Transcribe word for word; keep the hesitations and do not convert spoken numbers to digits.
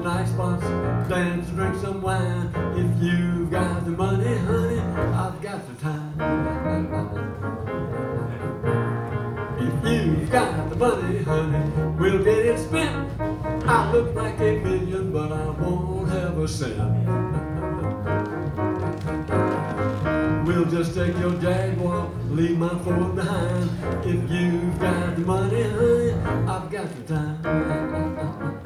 nice spots, dance, drink some wine. If you've got the money, honey, I've got the time. If you've got the money, honey, we'll get it spent. I look like a million, but I won't have a cent. We'll just take your Jaguar, leave my Ford behind. If you've got the money, honey, I've got the time.